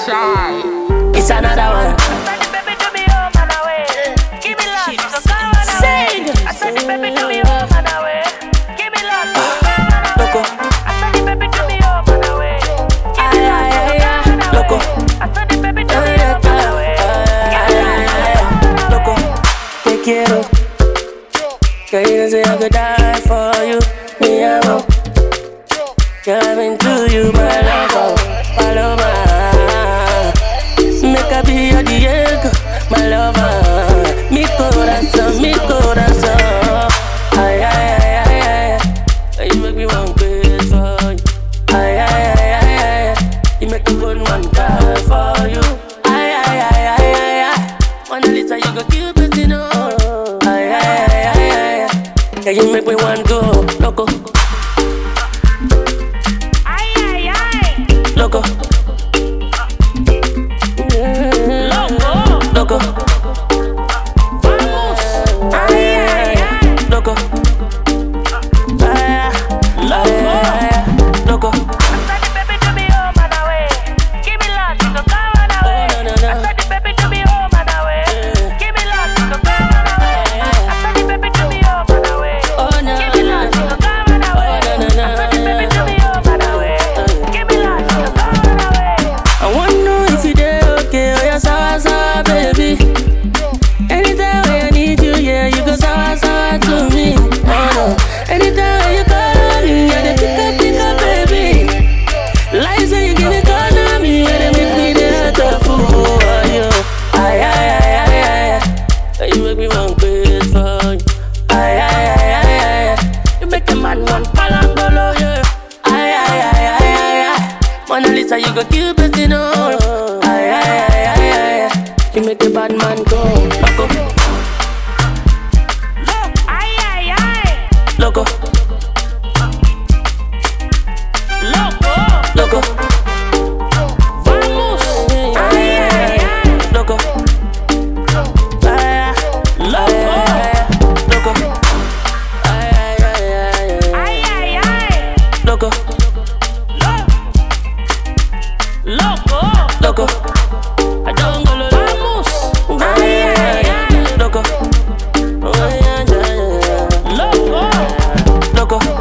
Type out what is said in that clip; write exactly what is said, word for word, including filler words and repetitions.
shy. It's another one. Baby, do me home and away. Give me love, so come on away. I said the baby do me home and away. Give me love, so come on away. I said the baby do me home and away. Give me love, so come on away. I said the baby do me home and away. Give me love, so come on away. Te quiero. Que yo no sé I could die for you. Me amo. Coming to you, my lover, my lover. Make a be your Diego, my lover. Mi corazón, mi corazón. Ay, ay, ay, ay, ay. You make me want great for you. Ay, ay, ay, ay, ay. You make me good one call for you. Ay, ay, ay, ay, ay, ay. Mona Lisa, you go Cupid, you know. Ay, ay, ay, ay, ay. Yeah, you make me want go loco. Loco, loco, loco, vamos, ay, ay, ay, loco, ay, loco, loco. I said the baby do me home and away. Give me love, so come on away. Oh, no, no, no. I said the baby do me home and away. Give me love, so come on away. I said the baby do me home and away. Oh, no, give me love, so come on away. Oh, no, no, no. I said the baby do me home and away. Give me love, so come on away. I wanna know if you dey okay, oh yeah, sour, sour, baby. Anytime when I need you, yeah, you go sour, sour to me. Oh no, anytime when you call me, yeah, they pick up, pick up, baby. Like say you give me call on me, yeah, they make me the other fool. Oh yo, ay ay ay ay ay, you make me want great for you. Ay ay ay ay ay, you make a man want palangolo, yeah. Ay ay ay ay ay ay, Mona Lisa, you go Cupid, you know. Ay ay ay ay ay, you make a bad man go back up. Ay, ay, ay. Loco, Loco. loco, Vamos. Ay, ay, ay. loco, ay, Loco. loco, ay, ay, ay, ay, ay, Ay, ay, ay. loco, Loco. loco, I don't go loco. Vamos. Ay, ay, ay. Loco, ay, ay, ay, ay, Loco. loco.